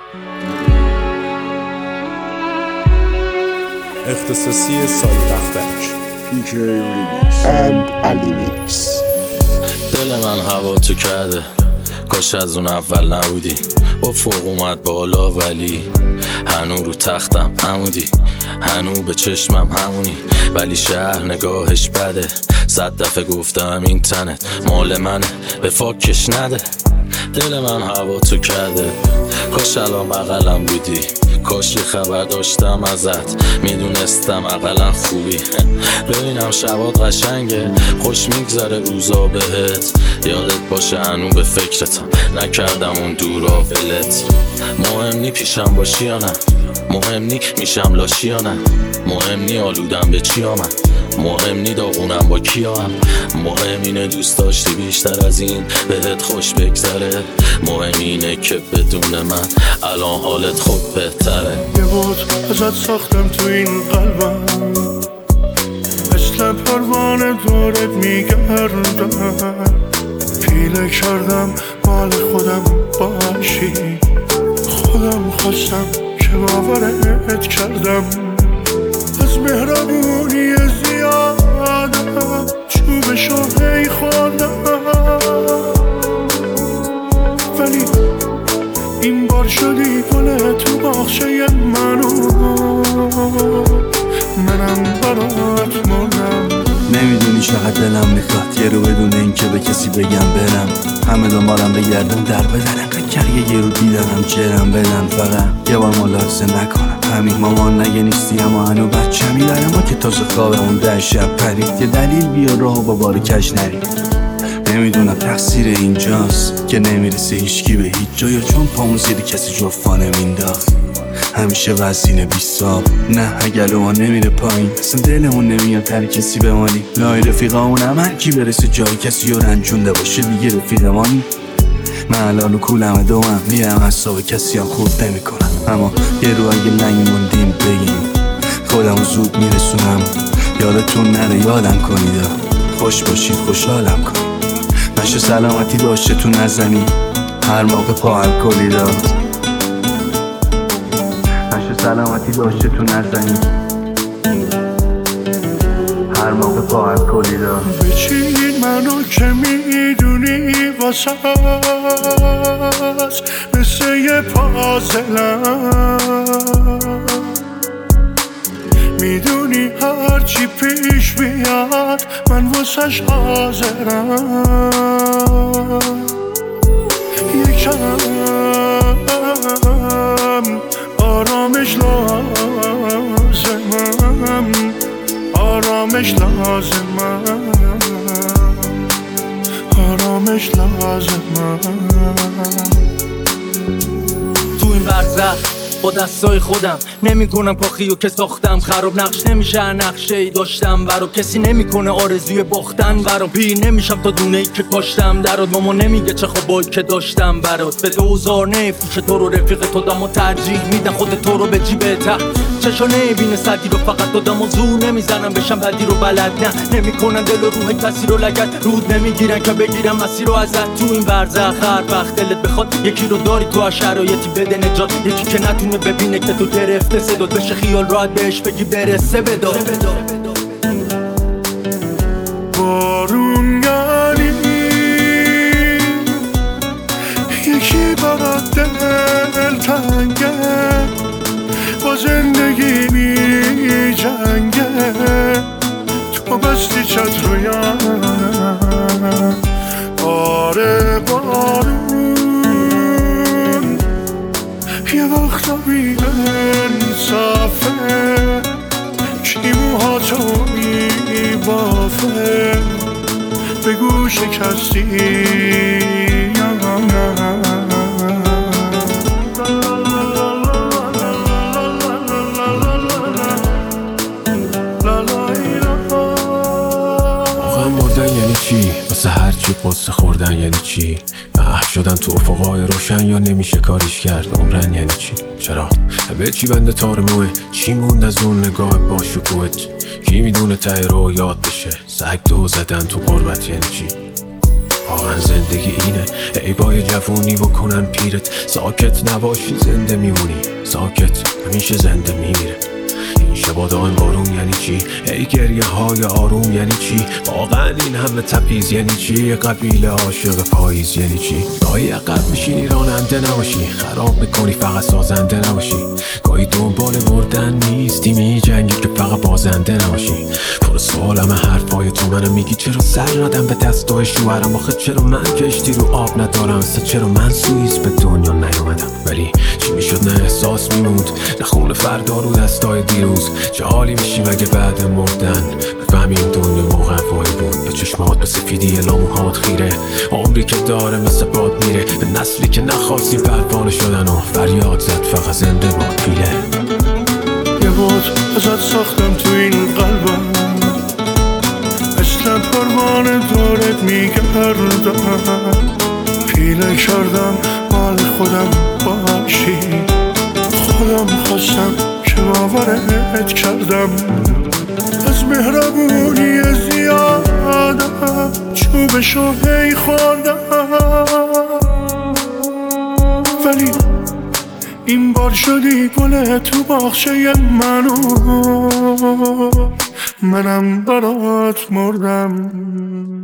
اختصاصی سال دفترش PK Remix and علی میکس. دل من هوا تو کرده، کاش از اون اول نبودی. با فوق اومد بالا ولی هنو رو تختم همودی، هنو به چشمم همونی، ولی شهر نگاهش بده. 100 دفعه گفتم این تنت مال منه، به فاکش نده. دل من هوا تو کرده، کاش الان بغلم بودی، کاش یه خبر داشتم ازت، میدونستم اقلا خوبی. ببینم شبات قشنگه، خوش میگذره روزا بهت، یادت باشه هنو به فکرتم، نکردم اون دورا ولت. مهم نی پیشم باشی یا نه، مهم نی میشم لاشی یا نه، مهم نی آلودم به چی آمد، مهم نی داغونم با کیا هم، مهم اینه دوست داشتی بیشتر از این بهت خوش بگذره، مهم اینه که بدون من الان حالت خوب بهتره. یه بود ازت ساختم تو این قلبم، مثل پروانه دورت میگردم، پیله کردم مال خودم باشی، خودم خواستم که باورت کردم، از مهربونی زیادم چوبشو هی خوردم، ولی این بار شدی گل تو باغچه منم برات مردم. نمیدونی چقدر دلم میخواد یه رو بدون این که به کسی بگم برم، همه دنبالم بگردن در بدن، انقدر یه رو دیدنم جرم بدن، فقط یه بار ملاحظه نکنم همین مامان نگه نیستی اما هنو بچه میداره، ما که تازه خوابمون 10 شب پرید، یه دلیل بیا راهو با بار کش نرید. نمیدونم تقصیر اینجاست که نمیرسه هیچکی به هیچ جا، یا چون پامون زیر کسی جفا نمینداخت، همیشه وزینه بیستاب، نه اگل ما نمیره پایین، اصلا دلمون نمیاد تر کسی بمانی، لای رفیقامون هم هر کی برسه جای کسی رو رنجونده باشه دیگه رفیقمانی. من الان کولم دومم میرم حساب کسی هم خورد نمی کنم، اما یه رو اگه لنگ موندیم بگیم خودمو زود میرسونم، یادتون نره یادم کنید، خوش باشید خوشحالم کنید، نشه سلامتی داشته تو نزنی هر موقع پا الکلی داد، نشه سلامتی داشته تو نزنی هر موقع پا الکلی داد. بچین منو که میدونی واسه مثل یه پازلم، میدونی هرچی پیش بیاد من واسش حاضرم، یکم آرامش لازمم، آرامش لازمم، آرامش لازمم. تو این برزخ با دستای خودم نمیکنم کاخیو که ساختم خراب، نقش نمیشه نقشه‌ای داشتم برا، کسی نمیکنه آرزوی باختن برا، پیر نمیشم تا دونه‌ای که کاشتم درات، ماما نمیگه چه خوابایی که داشتم برات، به دوزار نفروش تو رو رفیق تو دم و ترجیح میدن خود تو رو به جیبته، چشا نمیبینه سدی رو فقط دادم و زور نمیزنم بشم بدی رو بلد، نه نمیکنن دل و روح کسی رو لگد، رود نمیگیرن که بگیرم مسیر رو ازت. تو این برزخ هر وقت دلت بخواد یکی رو داری تو هر شرایطی بده نجات، یکی که نتونه ببینه که تو گرفته صدات بشه خیال راحت بهش بگی برسه بدار. بارون یعنی یکی برات دل تنگه، با زندگی می جنگه، تو بستی چت رویم، آره بارون یه وقتا بی انصافه، کی موهاتو می بافه، بگو شکستی یا نه. مردن یعنی چی؟ واسه هر چی قصه خوردن یعنی چی؟ محو شدن تو افقای روشن یا نمیشه کاریش کرد عمرن یعنی چی؟ چرا؟ به چی بنده تار موه؟ چی موند از اون نگاه با شکوهت؟ کی میدونه ته رو یاد بشه؟ سگ دو زدن تو قربت یعنی چی؟ واقعا زندگی اینه ای بای جوونی بکنن پیرت ساکت نباشی زنده میمونی ساکت همیشه زنده میمیره این شبا دائم بارون یعنی چی ای گریه های آروم یعنی چی واقعا این همه تبعیض یعنی چی قبیله عاشق پاییز یعنی چی گاهی عقب میشینی راننده نباشی خراب میکنی فقط سازنده نباشی گاهی دنبال مردن نیستی میجنگی که فقط بازنده نباشی پر سوالم حرفای تو منم میگی چرا سر ندم به دستای شوهرم آخه چرا من کشتی رو آب ندارم چرا من سوئیس به دنیا نیومدم ولی چی میشد نه احساس میموند نه خون فردا رو دستای دیروز چه حالی میشیم اگه بعد مردن بفهمی این دنیا موقعی بود به چشمات به سفیدی لاموهات خیره عمری که داره مثل باد میره به نسلی که نخواستی پروانه شدن و فریاد زد فقط زنده باد پیله یه بود ازت ساختم تو این قلبم مثل پروانه دارت میگردم پیله کردم مال خودم باشی خودم خواستم که باورت کردم از مهربونی زیادم چوبشو هی خوردم ولی این بار شدی گل تو باغچه منم برات مردم